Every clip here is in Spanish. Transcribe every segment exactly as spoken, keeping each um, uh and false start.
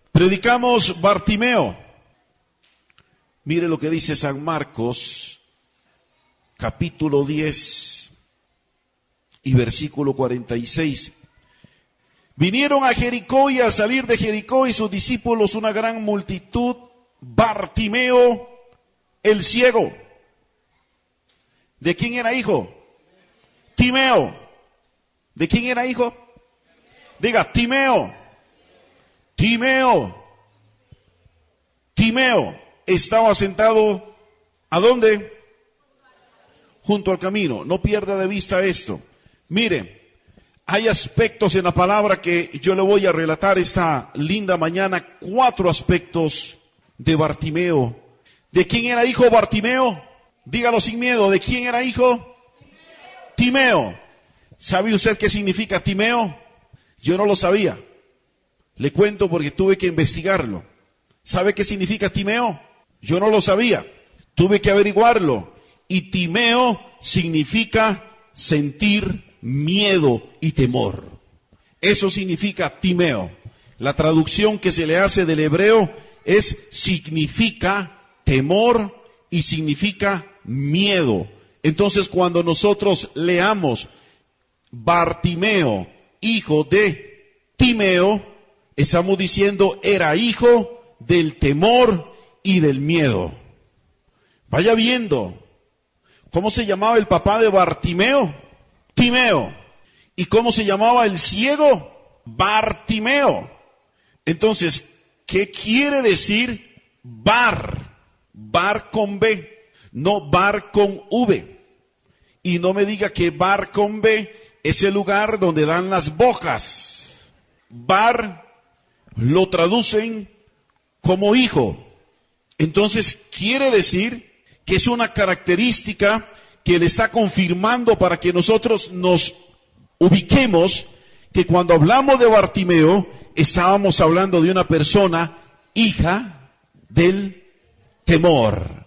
Predicamos Bartimeo. Mire lo que dice San Marcos, capítulo diez y versículo cuarenta y seis. Vinieron a Jericó y al salir de Jericó y sus discípulos una gran multitud, Bartimeo el ciego. ¿De quién era hijo? Timeo. ¿De quién era hijo? Diga, Timeo. Timeo. Timeo estaba sentado, ¿a dónde? Junto al camino. No pierda de vista esto. Mire, hay aspectos en la palabra que yo le voy a relatar esta linda mañana, cuatro aspectos de Bartimeo. ¿De quién era hijo Bartimeo? Dígalo sin miedo, ¿de quién era hijo? Timeo. ¿Sabe usted qué significa Timeo? Yo no lo sabía. Le cuento porque tuve que investigarlo. ¿Sabe qué significa Timeo? Yo no lo sabía. Tuve que averiguarlo. Y Timeo significa sentir miedo y temor. Eso significa Timeo. La traducción que se le hace del hebreo es significa temor y significa miedo. Entonces, cuando nosotros leamos Bartimeo, hijo de Timeo, estamos diciendo era hijo del temor y del miedo. Vaya viendo. ¿Cómo se llamaba el papá de Bartimeo? Timeo. ¿Y cómo se llamaba el ciego? Bartimeo. Entonces, ¿qué quiere decir bar? Bar con B, no bar con V. Y no me diga que bar con B es el lugar donde dan las bocas. Bar lo traducen como hijo. Entonces quiere decir que es una característica que le está confirmando para que nosotros nos ubiquemos que cuando hablamos de Bartimeo estábamos hablando de una persona hija del temor,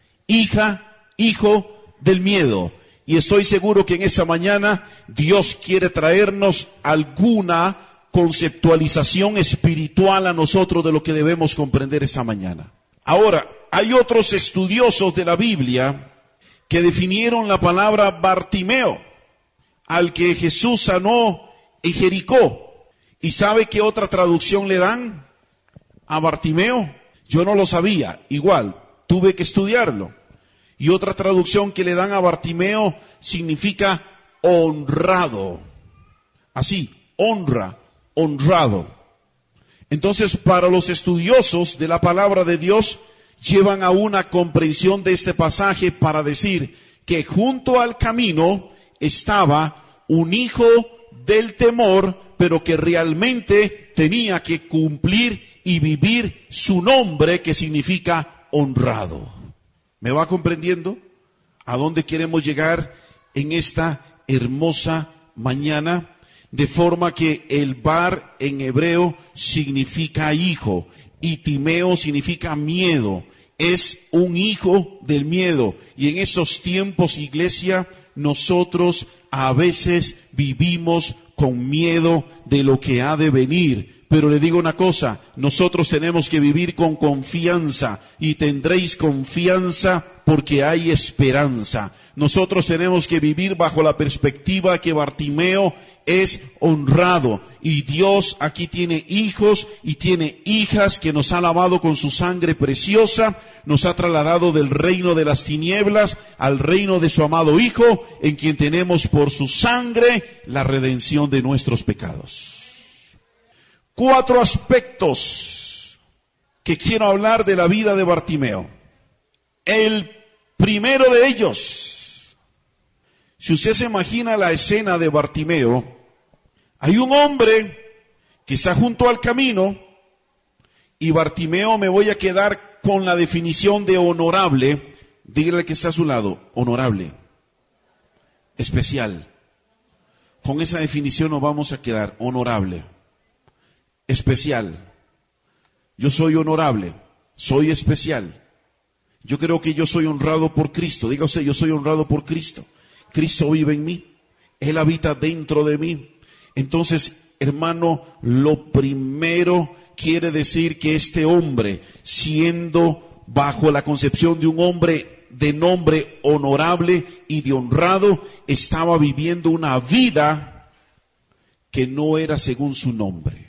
hija, hijo del miedo. Y estoy seguro que en esta mañana Dios quiere traernos alguna conceptualización espiritual a nosotros de lo que debemos comprender esta mañana. Ahora, hay otros estudiosos de la Biblia que definieron la palabra Bartimeo, al que Jesús sanó en Jericó. ¿Y sabe qué otra traducción le dan a Bartimeo? Yo no lo sabía, igual, tuve que estudiarlo. Y otra traducción que le dan a Bartimeo significa honrado. Así, honra, honrado. Entonces, para los estudiosos de la palabra de Dios, llevan a una comprensión de este pasaje para decir que junto al camino estaba un hijo del temor, pero que realmente tenía que cumplir y vivir su nombre, que significa honrado. ¿Me va comprendiendo a dónde queremos llegar en esta hermosa mañana? De forma que el bar en hebreo significa hijo y Timeo significa miedo. Es un hijo del miedo. Y en esos tiempos, iglesia, nosotros a veces vivimos con miedo de lo que ha de venir. Pero le digo una cosa, nosotros tenemos que vivir con confianza y tendréis confianza porque hay esperanza. Nosotros tenemos que vivir bajo la perspectiva que Bartimeo es honrado y Dios aquí tiene hijos y tiene hijas que nos ha lavado con su sangre preciosa, nos ha trasladado del reino de las tinieblas al reino de su amado Hijo, en quien tenemos por su sangre la redención de nuestros pecados. Cuatro aspectos que quiero hablar de la vida de Bartimeo. El primero de ellos, si usted se imagina la escena de Bartimeo, hay un hombre que está junto al camino y Bartimeo, me voy a quedar con la definición de honorable. Dígale que está a su lado, honorable, especial. Con esa definición nos vamos a quedar, honorable. Especial. Yo soy honorable, soy especial. Yo creo que yo soy honrado por Cristo. Diga usted, yo soy honrado por Cristo. Cristo vive en mí, Él habita dentro de mí. Entonces, hermano, lo primero quiere decir que este hombre, siendo bajo la concepción de un hombre de nombre honorable y de honrado, estaba viviendo una vida que no era según su nombre.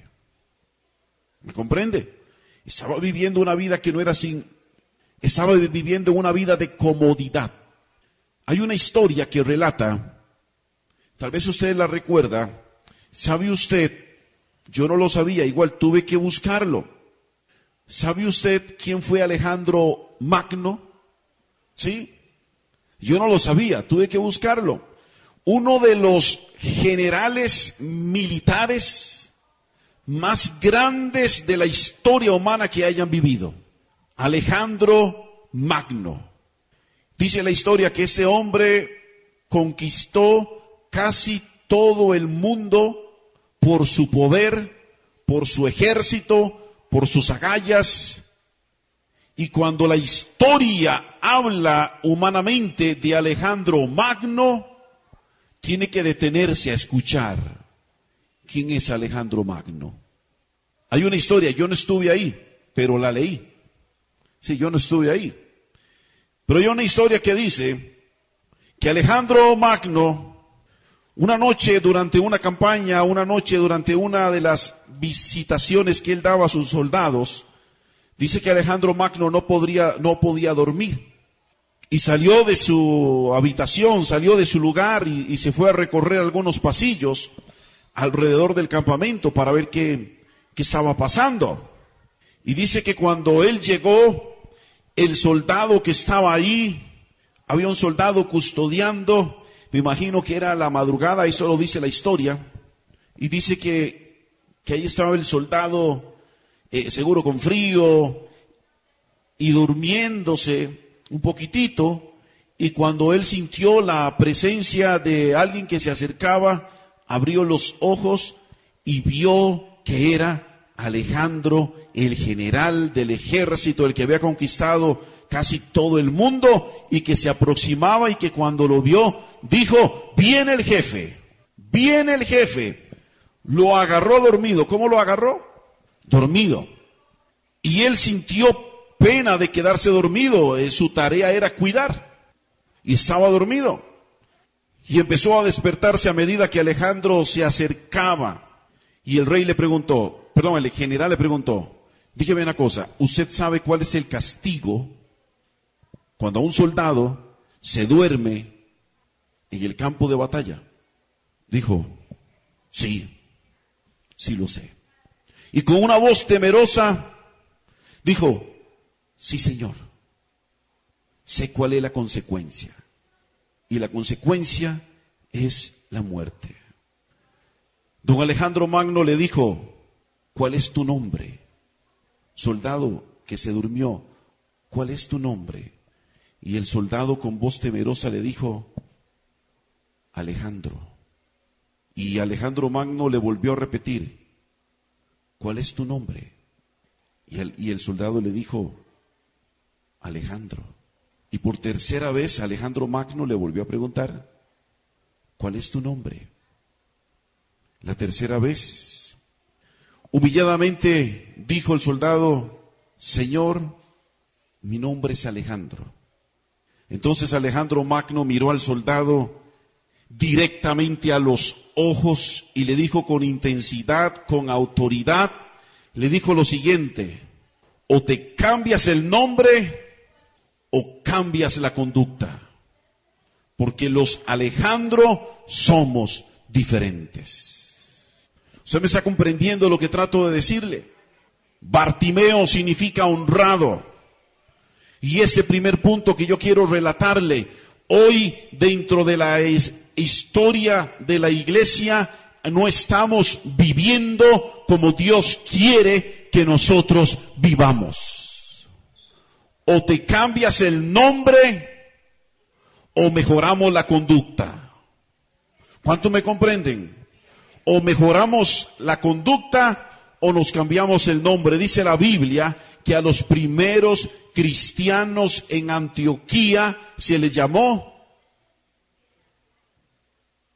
¿Me comprende? Estaba viviendo una vida que no era sin, estaba viviendo una vida de comodidad. Hay una historia que relata, tal vez usted la recuerda. ¿Sabe usted? Yo no lo sabía, igual tuve que buscarlo. ¿Sabe usted quién fue Alejandro Magno? ¿Sí? Yo no lo sabía, tuve que buscarlo. Uno de los generales militares más grandes de la historia humana que hayan vivido. Alejandro Magno. Dice la historia que este hombre conquistó casi todo el mundo por su poder, por su ejército, por sus agallas. Y cuando la historia habla humanamente de Alejandro Magno, tiene que detenerse a escuchar quién es Alejandro Magno. Hay una historia, yo no estuve ahí, pero la leí. Sí, yo no estuve ahí. Pero hay una historia que dice que Alejandro Magno, una noche durante una campaña, una noche durante una de las visitaciones que él daba a sus soldados, dice que Alejandro Magno no podría, no podía dormir. Y salió de su habitación, salió de su lugar y, y se fue a recorrer algunos pasillos alrededor del campamento para ver qué, qué estaba pasando. Y dice que cuando él llegó, el soldado que estaba ahí, había un soldado custodiando, me imagino que era la madrugada, eso lo dice la historia, y dice que, que ahí estaba el soldado, eh, seguro con frío, y durmiéndose un poquitito, y cuando él sintió la presencia de alguien que se acercaba, abrió los ojos y vio que era Alejandro, el general del ejército, el que había conquistado casi todo el mundo y que se aproximaba y que cuando lo vio dijo, viene el jefe, viene el jefe. Lo agarró dormido. ¿Cómo lo agarró? Dormido. Y él sintió pena de quedarse dormido, eh, su tarea era cuidar y estaba dormido. Y empezó a despertarse a medida que Alejandro se acercaba. Y el rey le preguntó, perdón, el general le preguntó, dígame una cosa, ¿usted sabe cuál es el castigo cuando un soldado se duerme en el campo de batalla? Dijo, sí, sí lo sé. Y con una voz temerosa dijo, sí señor, sé cuál es la consecuencia. Y la consecuencia es la muerte. Don Alejandro Magno le dijo, ¿cuál es tu nombre? Soldado que se durmió, ¿cuál es tu nombre? Y el soldado con voz temerosa le dijo, Alejandro. Y Alejandro Magno le volvió a repetir, ¿cuál es tu nombre? Y el, y el soldado le dijo, Alejandro. Y por tercera vez Alejandro Magno le volvió a preguntar, ¿cuál es tu nombre? La tercera vez, humilladamente dijo el soldado, Señor, mi nombre es Alejandro. Entonces Alejandro Magno miró al soldado directamente a los ojos y le dijo con intensidad, con autoridad, le dijo lo siguiente, o te cambias el nombre o cambias la conducta, porque los Alejandro somos diferentes. ¿Usted me está comprendiendo lo que trato de decirle? Bartimeo significa honrado. Y ese primer punto que yo quiero relatarle, hoy dentro de la historia de la iglesia, no estamos viviendo como Dios quiere que nosotros vivamos. O te cambias el nombre o mejoramos la conducta. ¿Cuántos me comprenden? O mejoramos la conducta o nos cambiamos el nombre. Dice la Biblia que a los primeros cristianos en Antioquía se les llamó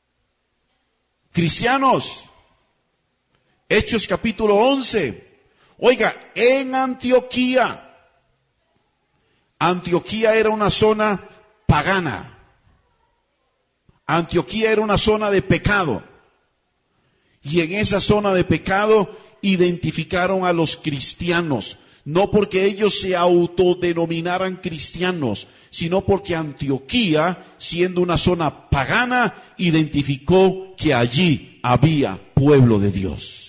cristianos. Hechos capítulo once. Oiga, en Antioquía, Antioquía era una zona pagana. Antioquía era una zona de pecado. Y en esa zona de pecado identificaron a los cristianos. No porque ellos se autodenominaran cristianos, sino porque Antioquía, siendo una zona pagana, identificó que allí había pueblo de Dios.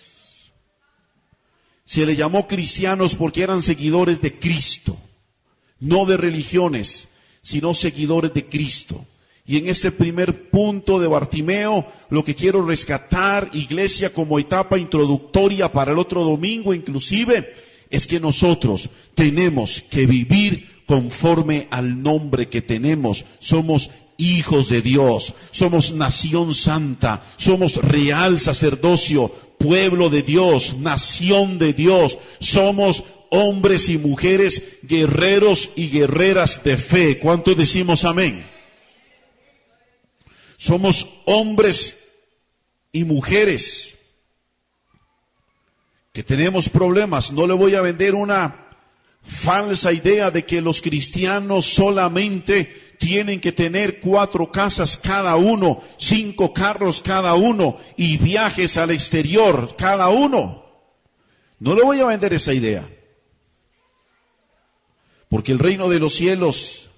Se le llamó cristianos porque eran seguidores de Cristo, no de religiones, sino seguidores de Cristo. Y en este primer punto de Bartimeo, lo que quiero rescatar, iglesia, como etapa introductoria para el otro domingo inclusive, es que nosotros tenemos que vivir conforme al nombre que tenemos. Somos hijos de Dios, somos nación santa, somos real sacerdocio, pueblo de Dios, nación de Dios, somos hombres y mujeres, guerreros y guerreras de fe. ¿Cuántos decimos amén? Somos hombres y mujeres que tenemos problemas. No le voy a vender una falsa idea de que los cristianos solamente tienen que tener cuatro casas cada uno, cinco carros cada uno y viajes al exterior cada uno. No le voy a vender esa idea. Porque el reino de los cielos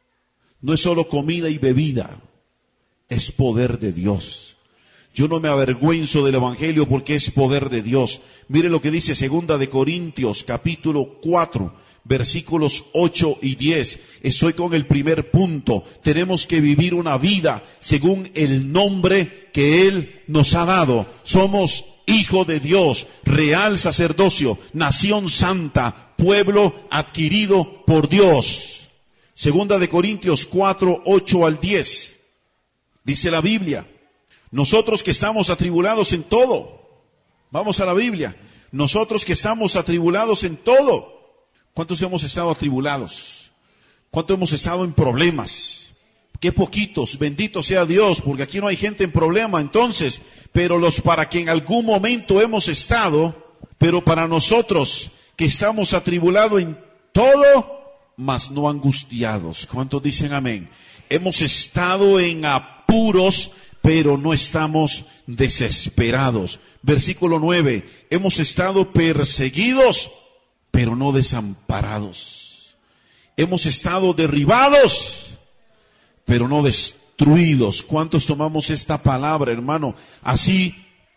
no es solo comida y bebida, es poder de Dios. Yo no me avergüenzo del evangelio porque es poder de Dios. Mire lo que dice Segunda de Corintios, capítulo cuatro, versículos ocho y diez. Estoy con el primer punto. Tenemos que vivir una vida según el nombre que Él nos ha dado. Somos hijo de Dios, real sacerdocio, nación santa, pueblo adquirido por Dios. Segunda de Corintios cuatro, ocho al diez. Dice la Biblia, nosotros que estamos atribulados en todo, vamos a la Biblia, nosotros que estamos atribulados en todo, ¿cuántos hemos estado atribulados? ¿Cuántos hemos estado en problemas? Qué poquitos, bendito sea Dios, porque aquí no hay gente en problema, entonces, pero los para que en algún momento hemos estado, pero para nosotros que estamos atribulados en todo, mas no angustiados. ¿Cuántos dicen amén? Hemos estado en apuros, pero no estamos desesperados. Versículo nueve, hemos estado perseguidos, pero no desamparados. Hemos estado derribados, pero no destruidos. ¿Cuántos tomamos esta palabra, hermano? Así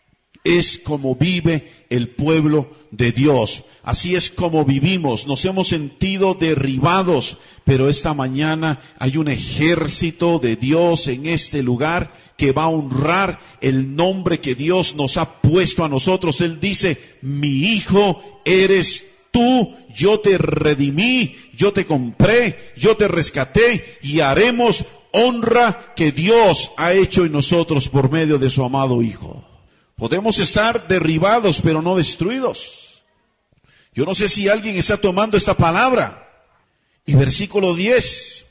es como vive el pueblo de Dios. Así es como vivimos. Nos hemos sentido derribados, pero esta mañana hay un ejército de Dios en este lugar que va a honrar el nombre que Dios nos ha puesto a nosotros. Él dice, mi hijo eres tú, yo te redimí, yo te compré, yo te rescaté y haremos honra que Dios ha hecho en nosotros por medio de su amado Hijo. Podemos estar derribados, pero no destruidos. Yo no sé si alguien está tomando esta palabra. Y versículo diez.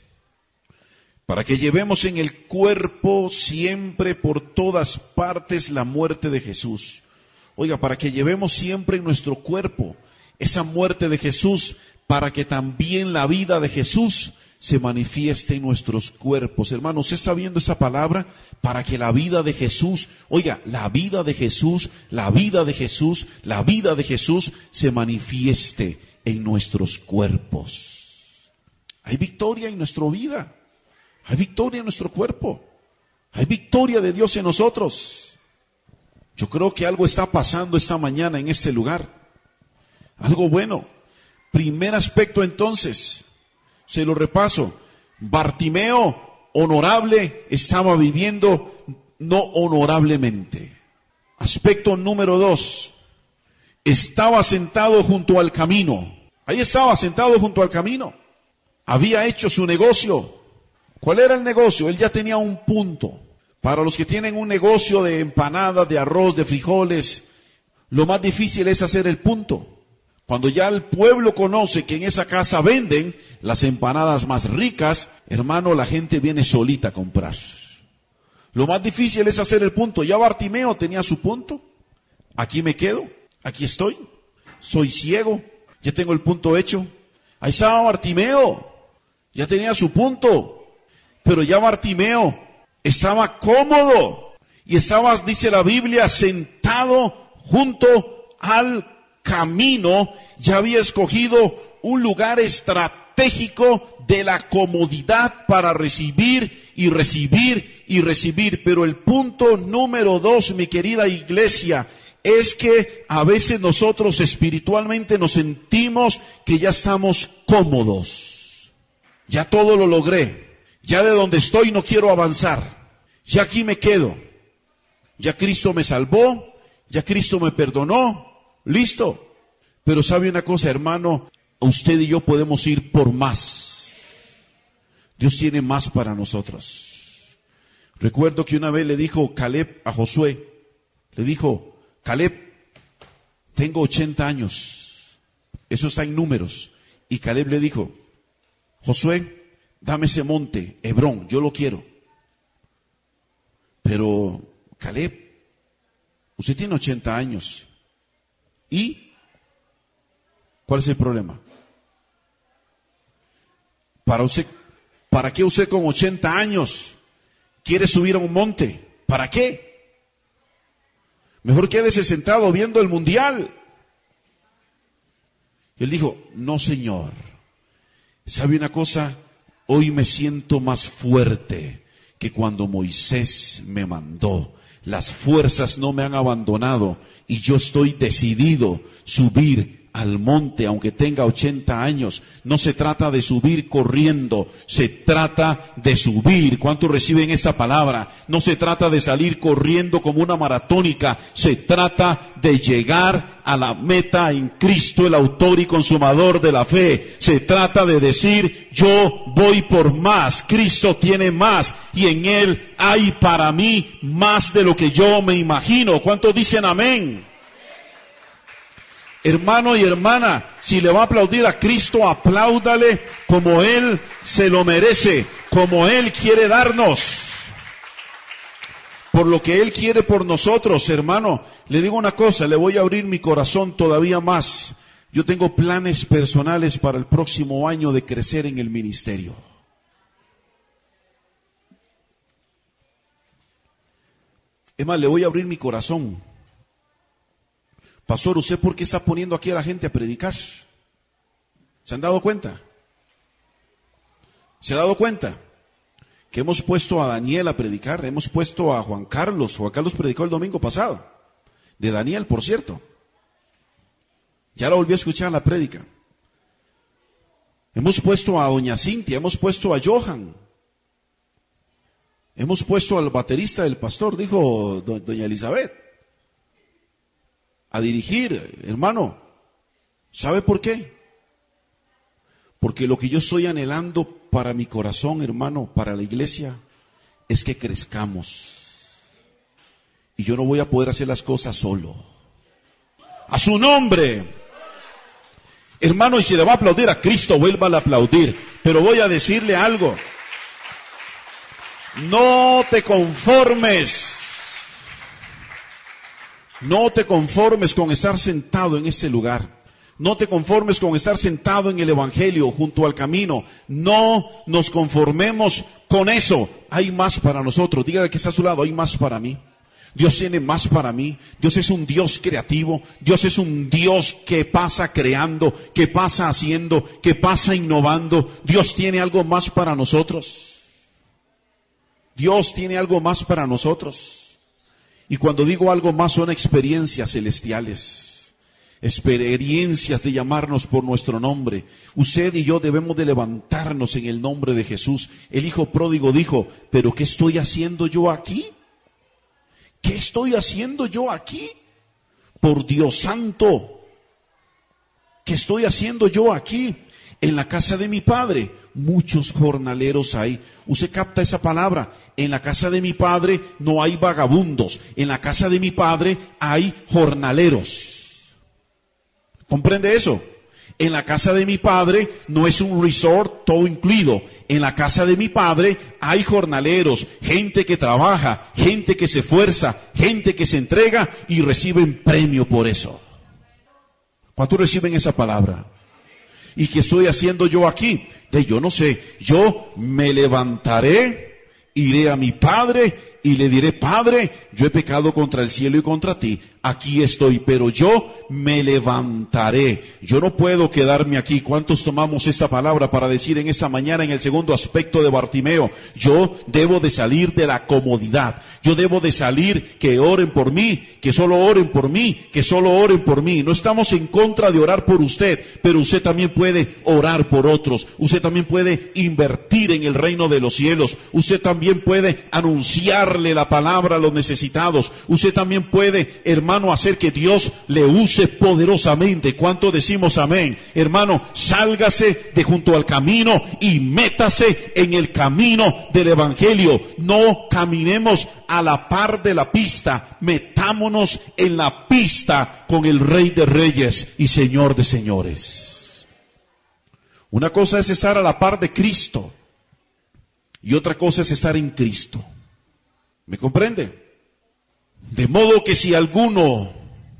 Para que llevemos en el cuerpo siempre por todas partes la muerte de Jesús. Oiga, para que llevemos siempre en nuestro cuerpo esa muerte de Jesús, para que también la vida de Jesús se manifieste en nuestros cuerpos. Hermano, ¿usted está viendo esa palabra? Para que la vida de Jesús, oiga, la vida de Jesús, la vida de Jesús, la vida de Jesús se manifieste en nuestros cuerpos. Hay victoria en nuestra vida. Hay victoria en nuestro cuerpo. Hay victoria de Dios en nosotros. Yo creo que algo está pasando esta mañana en este lugar. Algo bueno. Primer aspecto entonces, se lo repaso. Bartimeo, honorable, estaba viviendo no honorablemente. Aspecto número dos, estaba sentado junto al camino. Ahí estaba sentado junto al camino. Había hecho su negocio. ¿Cuál era el negocio? Él ya tenía un punto. Para los que tienen un negocio de empanadas, de arroz, de frijoles, lo más difícil es hacer el punto. Cuando ya el pueblo conoce que en esa casa venden las empanadas más ricas, hermano, la gente viene solita a comprar. Lo más difícil es hacer el punto. Ya Bartimeo tenía su punto. Aquí me quedo, aquí estoy. soy ciego, ya tengo el punto hecho. Ahí estaba Bartimeo, ya tenía su punto, pero ya Bartimeo estaba cómodo y estaba, dice la Biblia, sentado junto al camino, ya había escogido un lugar estratégico de la comodidad para recibir y recibir y recibir. Pero el punto número dos, mi querida iglesia, es que a veces nosotros espiritualmente nos sentimos que ya estamos cómodos. Ya todo lo logré. Ya de donde estoy no quiero avanzar. Ya aquí me quedo. Ya Cristo me salvó. Ya Cristo me perdonó. Listo. Pero sabe una cosa, hermano, usted y yo podemos ir por más. Dios tiene más para nosotros. Recuerdo que una vez le dijo Caleb a Josué, le dijo, Caleb, tengo ochenta años. Eso está en Números. Y Caleb le dijo, Josué, dame ese monte, Hebrón, yo lo quiero. Pero, Caleb, usted tiene ochenta años. ¿Y cuál es el problema? Para usted, ¿para qué usted con ochenta años quiere subir a un monte? ¿Para qué? Mejor quédese sentado viendo el mundial. Y él dijo, no señor, ¿sabe una cosa? Hoy me siento más fuerte que cuando Moisés me mandó. Las fuerzas no me han abandonado y yo estoy decidido subir al monte, aunque tenga ochenta años. No se trata de subir corriendo, se trata de subir. ¿Cuántos reciben esta palabra? No se trata de salir corriendo como una maratónica, se trata de llegar a la meta en Cristo, el autor y consumador de la fe. Se trata de decir, yo voy por más, Cristo tiene más y en Él hay para mí más de lo que yo me imagino. ¿Cuántos dicen amén? Hermano y hermana, si le va a aplaudir a Cristo, apláudale como Él se lo merece, como Él quiere darnos, por lo que Él quiere por nosotros. Hermano, le digo una cosa, le voy a abrir mi corazón todavía más. Yo tengo planes personales para el próximo año de crecer en el ministerio. Es más, le voy a abrir mi corazón. Pastor, ¿usted por qué está poniendo aquí a la gente a predicar? ¿Se han dado cuenta? ¿Se ha dado cuenta? Que hemos puesto a Daniel a predicar, hemos puesto a Juan Carlos. Juan Carlos predicó el domingo pasado. De Daniel, por cierto. Ya la volví a escuchar la prédica. Hemos puesto a doña Cintia, hemos puesto a Johan. Hemos puesto al baterista del pastor, dijo do, doña Elizabeth, a dirigir. Hermano, ¿sabe por qué? Porque lo que yo estoy anhelando para mi corazón, hermano, para la iglesia, es que crezcamos. Y yo no voy a poder hacer las cosas solo. A su nombre. Hermano, y si le va a aplaudir a Cristo, vuélvale a aplaudir. Pero voy a decirle algo. No te conformes. No te conformes con estar sentado en este lugar. No te conformes con estar sentado en el Evangelio junto al camino. No nos conformemos con eso. Hay más para nosotros. Dígale que está a su lado, hay más para mí. Dios tiene más para mí. Dios es un Dios creativo. Dios es un Dios que pasa creando, que pasa haciendo, que pasa innovando. Dios tiene algo más para nosotros. Dios tiene algo más para nosotros. Y cuando digo algo más, son experiencias celestiales, experiencias de llamarnos por nuestro nombre. Usted y yo debemos de levantarnos en el nombre de Jesús. El hijo pródigo dijo, ¿pero qué estoy haciendo yo aquí? ¿Qué estoy haciendo yo aquí? Por Dios santo, ¿qué estoy haciendo yo aquí? En la casa de mi padre, muchos jornaleros hay. Usted capta esa palabra. En la casa de mi padre no hay vagabundos. En la casa de mi padre hay jornaleros. ¿Comprende eso? En la casa de mi padre no es un resort todo incluido. En la casa de mi padre hay jornaleros, gente que trabaja, gente que se esfuerza, gente que se entrega y reciben premio por eso. ¿Cuántos reciben esa palabra? ¿Y qué estoy haciendo yo aquí? De yo no sé, yo me levantaré, iré a mi padre y le diré, Padre, yo he pecado contra el cielo y contra ti, aquí estoy, pero yo me levantaré. Yo no puedo quedarme aquí. ¿Cuántos tomamos esta palabra para decir en esta mañana, en el segundo aspecto de Bartimeo? Yo debo de salir de la comodidad. Yo debo de salir, que oren por mí, que solo oren por mí, que solo oren por mí. No estamos en contra de orar por usted, pero usted también puede orar por otros. Usted también puede invertir en el reino de los cielos. Usted también puede anunciar la palabra a los necesitados. Usted también puede, hermano, hacer que Dios le use poderosamente. ¿Cuánto decimos amén? Hermano, sálgase de junto al camino y métase en el camino del evangelio. No caminemos a la par de la pista, metámonos en la pista con el Rey de Reyes y Señor de Señores. Una cosa es estar a la par de Cristo y otra cosa es estar en Cristo. ¿Me comprende? De modo que si alguno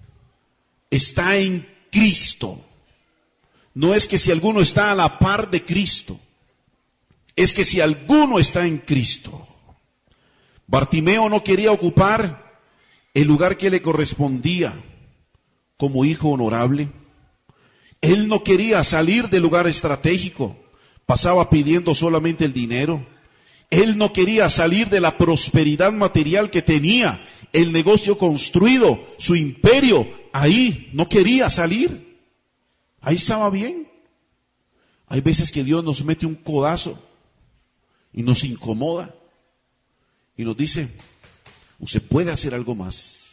está en Cristo, no es que si alguno está a la par de Cristo, es que si alguno está en Cristo. Bartimeo no quería ocupar el lugar que le correspondía como hijo honorable. Él no quería salir del lugar estratégico, pasaba pidiendo solamente el dinero. Él no quería salir de la prosperidad material que tenía, el negocio construido, su imperio, ahí no quería salir. Ahí estaba bien. Hay veces que Dios nos mete un codazo y nos incomoda y nos dice, usted puede hacer algo más.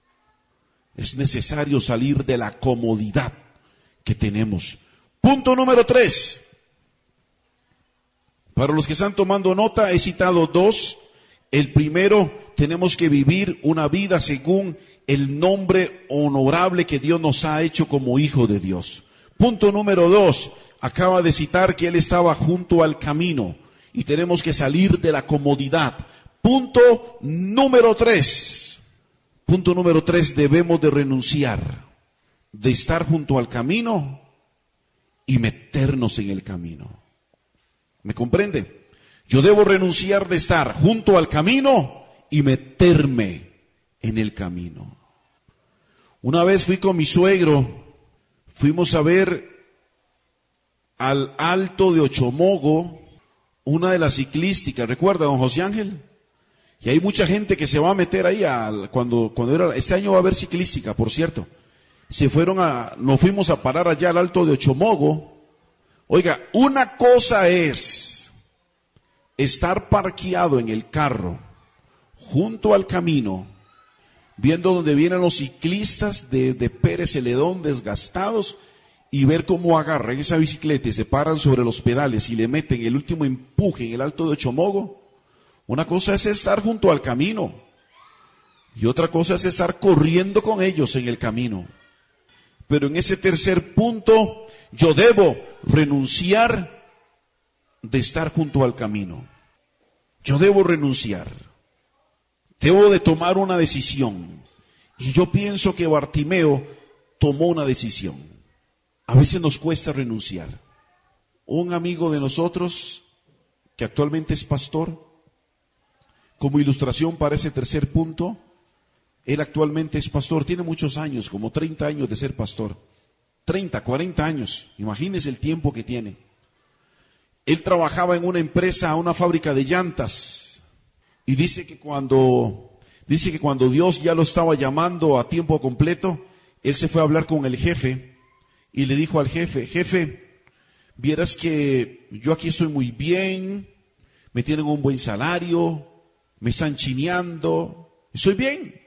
Es necesario salir de la comodidad que tenemos. Punto número tres. Para los que están tomando nota, he citado dos. El primero, tenemos que vivir una vida según el nombre honorable que Dios nos ha hecho como hijo de Dios. Punto número dos, acaba de citar que él estaba junto al camino y tenemos que salir de la comodidad. Punto número tres, punto número tres, debemos de renunciar de estar junto al camino y meternos en el camino. ¿Me comprende? Yo debo renunciar de estar junto al camino y meterme en el camino. Una vez fui con mi suegro, fuimos a ver al Alto de Ochomogo, una de las ciclísticas, ¿recuerda, don José Ángel? Y hay mucha gente que se va a meter ahí al, cuando, cuando era, este año va a haber ciclística, por cierto. Se fueron a, nos fuimos a parar allá al Alto de Ochomogo. Oiga, una cosa es estar parqueado en el carro junto al camino, viendo donde vienen los ciclistas de, de Pérez Celedón desgastados y ver cómo agarran esa bicicleta y se paran sobre los pedales y le meten el último empuje en el Alto de Ochomogo. Una cosa es estar junto al camino y otra cosa es estar corriendo con ellos en el camino. Pero en ese tercer punto, yo debo renunciar de estar junto al camino. Yo debo renunciar. Debo de tomar una decisión. Y yo pienso que Bartimeo tomó una decisión. A veces nos cuesta renunciar. Un amigo de nosotros, que actualmente es pastor, como ilustración para ese tercer punto, él actualmente es pastor, tiene muchos años, como treinta años de ser pastor. treinta, cuarenta años, imagínese el tiempo que tiene. Él trabajaba en una empresa, una fábrica de llantas, y dice que cuando, dice que cuando Dios ya lo estaba llamando a tiempo completo, él se fue a hablar con el jefe, y le dijo al jefe, jefe, vieras que yo aquí estoy muy bien, me tienen un buen salario, me están chineando, estoy bien.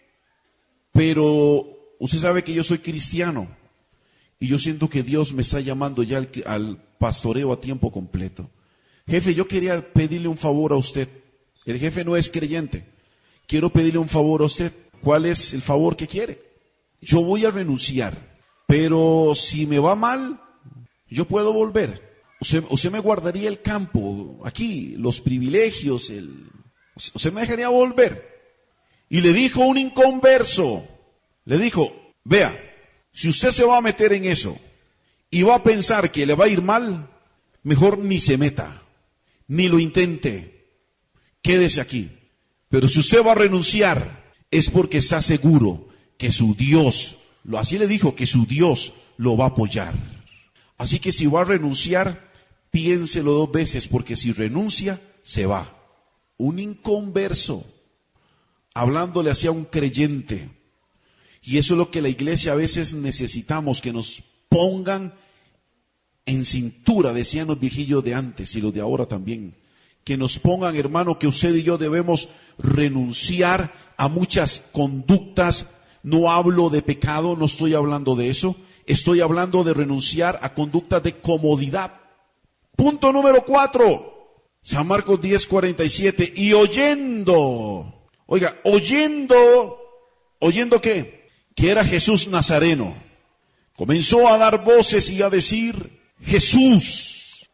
Pero usted sabe que yo soy cristiano y yo siento que Dios me está llamando ya al, al pastoreo a tiempo completo. Jefe, yo quería pedirle un favor a usted. El jefe no es creyente. Quiero pedirle un favor a usted. ¿Cuál es el favor que quiere? Yo voy a renunciar, pero si me va mal, yo puedo volver. Usted, usted me guardaría el campo, aquí, los privilegios, el, usted me dejaría volver. Y le dijo un inconverso, le dijo, vea, Si usted se va a meter en eso y va a pensar que le va a ir mal, mejor ni se meta, ni lo intente, quédese aquí. Pero si usted va a renunciar, es porque está seguro que su Dios, lo así le dijo, que su Dios lo va a apoyar. Así que si va a renunciar, piénselo dos veces, porque si renuncia, se va. Un inconverso, hablándole hacia un creyente. Y eso es lo que la iglesia a veces necesitamos, que nos pongan en cintura, decían los viejillos de antes y los de ahora también. Que nos pongan, hermano, que usted y yo debemos renunciar a muchas conductas. No hablo de pecado, no estoy hablando de eso. Estoy hablando de renunciar a conductas de comodidad. Punto número cuatro. San Marcos diez, cuarenta y siete. Y oyendo, oiga, oyendo, ¿oyendo qué? Que era Jesús Nazareno. Comenzó a dar voces y a decir, Jesús,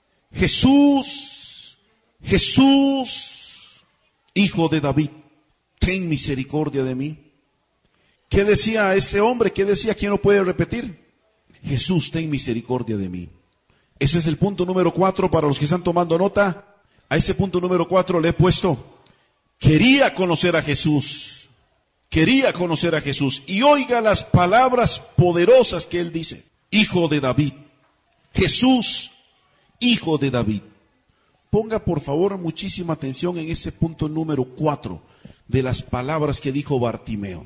Jesús, Jesús, Hijo de David, ten misericordia de mí. ¿Qué decía este hombre? ¿Qué decía? ¿Quién lo puede repetir? Jesús, ten misericordia de mí. Ese es el punto número cuatro para los que están tomando nota. A ese punto número cuatro le he puesto, quería conocer a Jesús. Quería conocer a Jesús. Y oiga las palabras poderosas que él dice. Hijo de David. Jesús, Hijo de David. Ponga por favor muchísima atención en ese punto número cuatro de las palabras que dijo Bartimeo.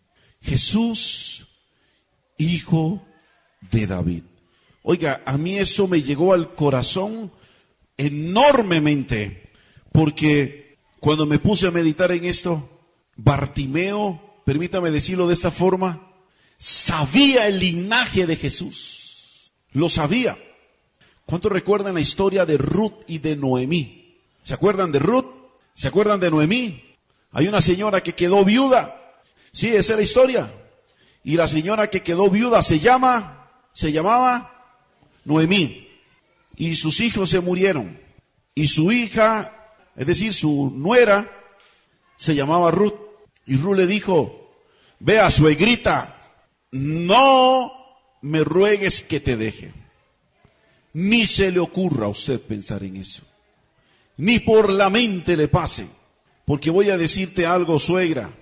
Jesús, Hijo de David. Oiga, a mí eso me llegó al corazón enormemente, porque cuando me puse a meditar en esto, Bartimeo, permítame decirlo de esta forma, sabía el linaje de Jesús. Lo sabía. ¿Cuántos recuerdan la historia de Ruth y de Noemí? ¿Se acuerdan de Ruth? ¿Se acuerdan de Noemí? Hay una señora que quedó viuda. Sí, esa es la historia. Y la señora que quedó viuda se llama, se llamaba Noemí. Y sus hijos se murieron. Y su hija, es decir, su nuera, se llamaba Ruth. Y Ruth le dijo, vea, suegrita, no me ruegues que te deje. Ni se le ocurra a usted pensar en eso. Ni por la mente le pase. Porque voy a decirte algo, suegra.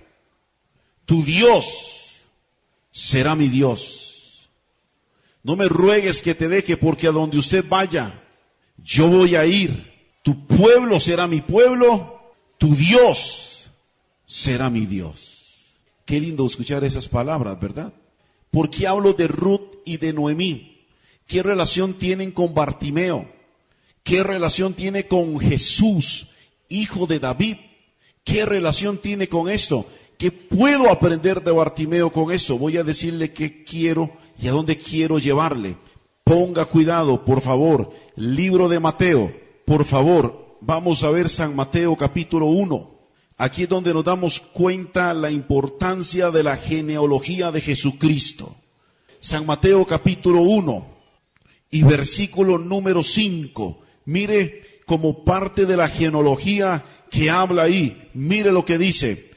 Tu Dios será mi Dios. No me ruegues que te deje, porque a donde usted vaya, yo voy a ir. Tu pueblo será mi pueblo, tu Dios será mi Dios. Qué lindo escuchar esas palabras, ¿verdad? ¿Por qué hablo de Ruth y de Noemí? ¿Qué relación tienen con Bartimeo? ¿Qué relación tiene con Jesús, Hijo de David? ¿Qué relación tiene con esto? ¿Qué puedo aprender de Bartimeo con esto? Voy a decirle qué quiero y a dónde quiero llevarle. Ponga cuidado, por favor. Libro de Mateo, por favor. Vamos a ver San Mateo capítulo uno. Aquí es donde nos damos cuenta la importancia de la genealogía de Jesucristo. San Mateo capítulo uno y versículo número cinco. Mire como parte de la genealogía que habla ahí. Mire lo que dice.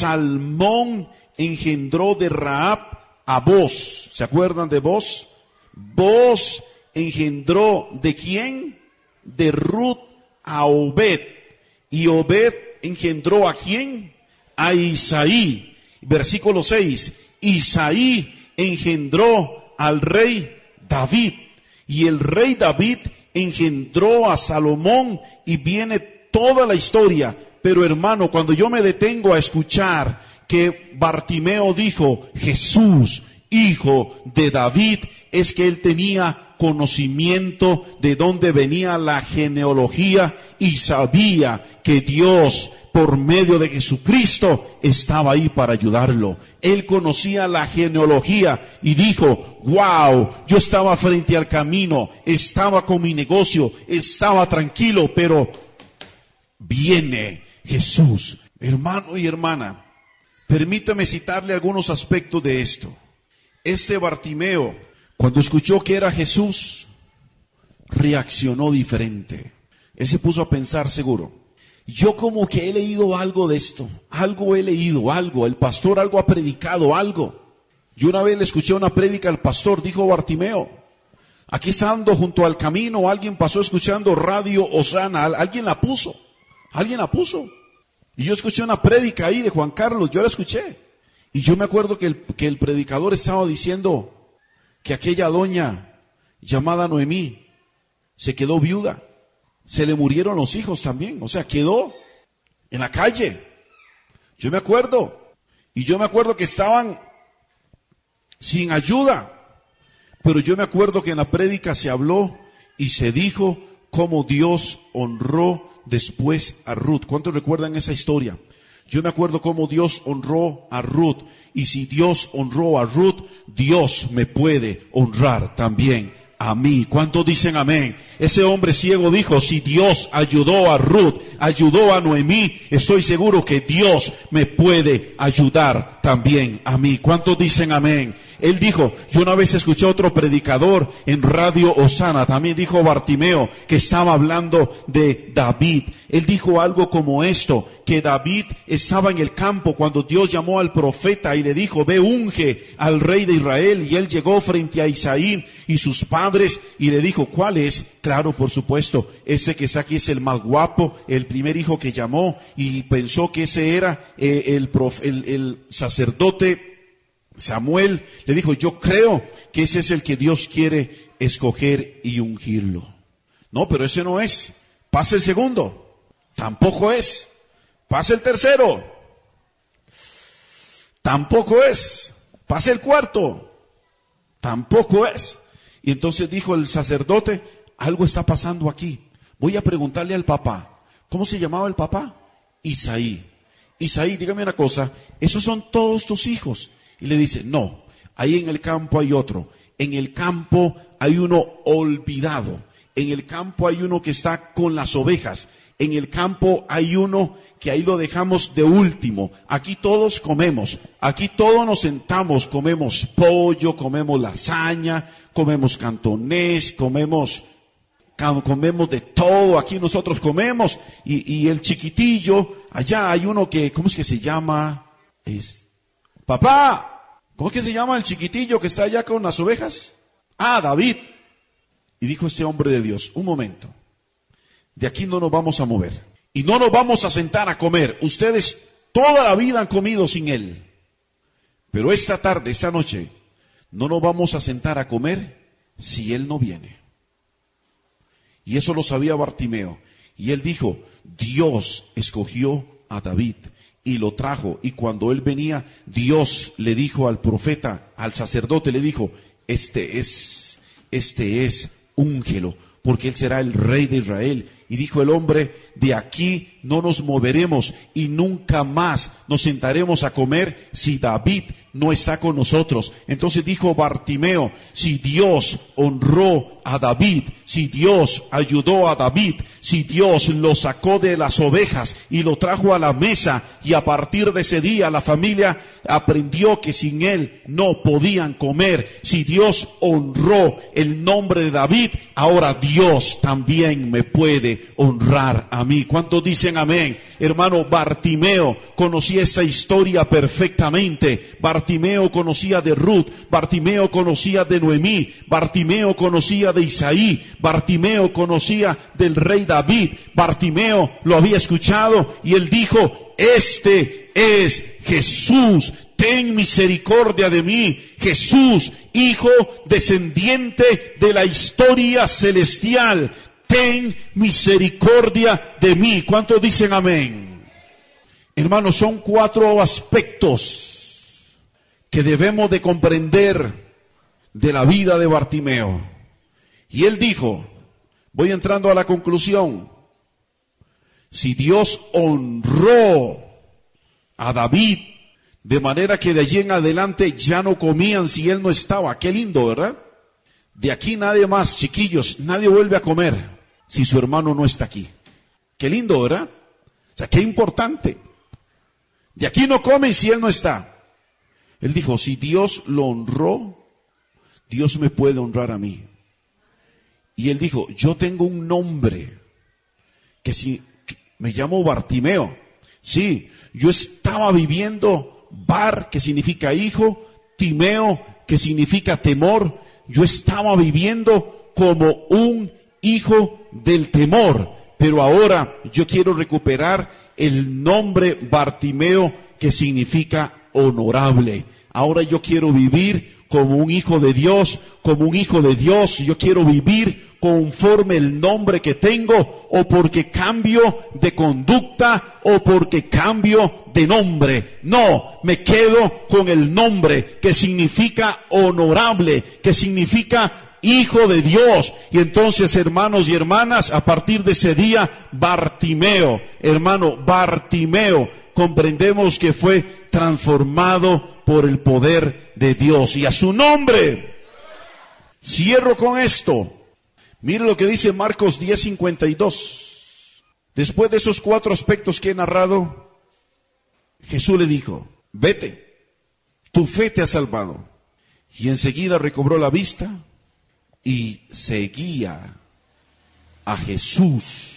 Salmón engendró de Rahab a Boz. ¿Se acuerdan de Boz? Boz engendró ¿de quién? De Ruth a Obed. Y Obed engendró ¿a quién? A Isaí. Versículo seis. Isaí engendró al rey David. Y el rey David engendró a Salomón, y viene toda la historia. Pero hermano, cuando yo me detengo a escuchar que Bartimeo dijo, Jesús, Hijo de David, es que él tenía conocimiento de dónde venía la genealogía y sabía que Dios, por medio de Jesucristo, estaba ahí para ayudarlo. Él conocía la genealogía y dijo, wow, yo estaba frente al camino, estaba con mi negocio, estaba tranquilo, pero viene Jesús. Hermano y hermana, permítame citarle algunos aspectos de esto. Este Bartimeo, cuando escuchó que era Jesús, reaccionó diferente. Él se puso a pensar seguro. Yo como que he leído algo de esto, algo he leído, algo, el pastor algo ha predicado, algo. Yo una vez le escuché una prédica al pastor, dijo Bartimeo, aquí estando junto al camino, alguien pasó escuchando Radio Osana, alguien la puso, alguien la puso. Y yo escuché una prédica ahí de Juan Carlos, yo la escuché. Y yo me acuerdo que el, que el predicador estaba diciendo que aquella doña llamada Noemí se quedó viuda. Se le murieron los hijos también, o sea, quedó en la calle. Yo me acuerdo, y yo me acuerdo que estaban sin ayuda, pero yo me acuerdo que en la prédica se habló y se dijo cómo Dios honró después a Ruth. ¿Cuántos recuerdan esa historia? Yo me acuerdo cómo Dios honró a Ruth, y si Dios honró a Ruth, Dios me puede honrar también a mí. ¿Cuántos dicen amén? Ese hombre ciego dijo, si Dios ayudó a Ruth, ayudó a Noemí, estoy seguro que Dios me puede ayudar también a mí. ¿Cuántos dicen amén? Él dijo, yo una vez escuché a otro predicador en Radio Osana, también dijo Bartimeo, que estaba hablando de David. Él dijo algo como esto, que David estaba en el campo cuando Dios llamó al profeta y le dijo, ve, unge al rey de Israel. Y él llegó frente a Isaí y sus padres y le dijo, ¿cuál es? Claro, por supuesto, ese que está aquí es el más guapo, el primer hijo que llamó, y pensó que ese era eh, el, prof, el, el sacerdote Samuel. Le dijo, yo creo que ese es el que Dios quiere escoger y ungirlo. No, pero ese no es. Pasa el segundo. Tampoco es. Pasa el tercero. Tampoco es. Pasa el cuarto. Tampoco es. Y entonces dijo el sacerdote, algo está pasando aquí. Voy a preguntarle al papá. ¿Cómo se llamaba el papá? Isaí. Isaí, dígame una cosa, ¿esos son todos tus hijos? Y le dice, no, ahí en el campo hay otro. En el campo hay uno olvidado. En el campo hay uno que está con las ovejas. En el campo hay uno que ahí lo dejamos de último. Aquí todos comemos. Aquí todos nos sentamos, comemos pollo, comemos lasaña, comemos cantonés, comemos, comemos de todo. Aquí nosotros comemos. Y, y el chiquitillo, allá hay uno que, ¿cómo es que se llama? Es, papá, ¿cómo es que se llama el chiquitillo que está allá con las ovejas? Ah, David. Y dijo este hombre de Dios, un momento. De aquí no nos vamos a mover. Y no nos vamos a sentar a comer. Ustedes toda la vida han comido sin él. Pero esta tarde, esta noche, no nos vamos a sentar a comer si él no viene. Y eso lo sabía Bartimeo. Y él dijo, Dios escogió a David y lo trajo. Y cuando él venía, Dios le dijo al profeta, al sacerdote, le dijo, este es, este es, úngelo, porque él será el rey de Israel. Y dijo el hombre, de aquí no nos moveremos y nunca más nos sentaremos a comer si David no está con nosotros. Entonces dijo Bartimeo, si Dios honró a David, si Dios ayudó a David, si Dios lo sacó de las ovejas y lo trajo a la mesa, y a partir de ese día la familia aprendió que sin él no podían comer, si Dios honró el nombre de David, ahora Dios también me puede honrar a mí. ¿Cuántos dicen amén? Hermano, Bartimeo conocía esta historia perfectamente. Bartimeo conocía de Ruth, Bartimeo conocía de Noemí, Bartimeo conocía de Isaí, Bartimeo conocía del rey David. Bartimeo lo había escuchado y él dijo, este es Jesús, ten misericordia de mí. Jesús, hijo descendiente de la historia celestial, ten misericordia de mí. ¿Cuántos dicen amén? Hermanos, son cuatro aspectos que debemos de comprender de la vida de Bartimeo. Y él dijo, voy entrando a la conclusión, si Dios honró a David de manera que de allí en adelante ya no comían si él no estaba, qué lindo, ¿verdad? De aquí nadie más, chiquillos, nadie vuelve a comer si su hermano no está aquí. Qué lindo, ¿verdad? O sea, qué importante. De aquí no comen si él no está. Él dijo, si Dios lo honró, Dios me puede honrar a mí. Y él dijo, yo tengo un nombre, que si que me llamo Bartimeo. Sí, yo estaba viviendo, Bar, que significa hijo, Timeo, que significa temor, yo estaba viviendo como un hijo del temor, pero ahora yo quiero recuperar el nombre Bartimeo, que significa honorable. Ahora yo quiero vivir como un hijo de Dios, como un hijo de Dios. Yo quiero vivir conforme el nombre que tengo, o porque cambio de conducta, o porque cambio de nombre. No, me quedo con el nombre que significa honorable, que significa hijo de Dios. Y entonces, hermanos y hermanas, a partir de ese día, Bartimeo, hermano, Bartimeo, comprendemos que fue transformado por el poder de Dios. Y a su nombre, cierro con esto. Mire lo que dice Marcos diez cincuenta y dos. Después de esos cuatro aspectos que he narrado, Jesús le dijo, vete, tu fe te ha salvado. Y enseguida recobró la vista y seguía a Jesús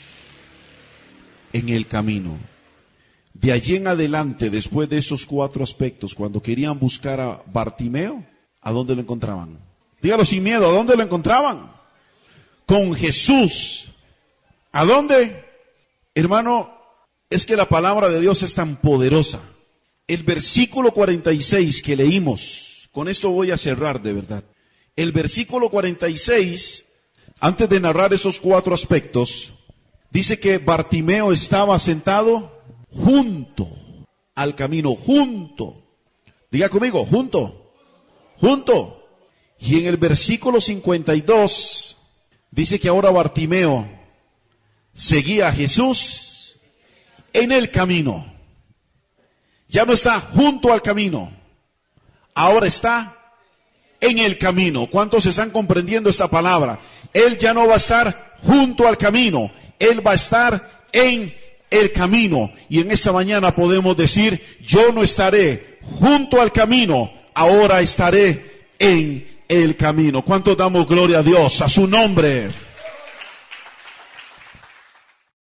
en el camino. De allí en adelante, después de esos cuatro aspectos, cuando querían buscar a Bartimeo, ¿a dónde lo encontraban? Dígalo sin miedo, ¿a dónde lo encontraban? Con Jesús. ¿A dónde? Hermano, es que la palabra de Dios es tan poderosa. El versículo cuarenta y seis que leímos, con esto voy a cerrar de verdad. El versículo cuarenta y seis, antes de narrar esos cuatro aspectos, dice que Bartimeo estaba sentado junto al camino, junto. Diga conmigo, junto, junto. Y en el versículo cincuenta y dos, dice que ahora Bartimeo seguía a Jesús en el camino. Ya no está junto al camino, ahora está en el camino. ¿Cuántos están comprendiendo esta palabra? Él ya no va a estar junto al camino, él va a estar en el camino. Y en esta mañana podemos decir, yo no estaré junto al camino, ahora estaré en el camino. ¿Cuántos damos gloria a Dios, a su nombre?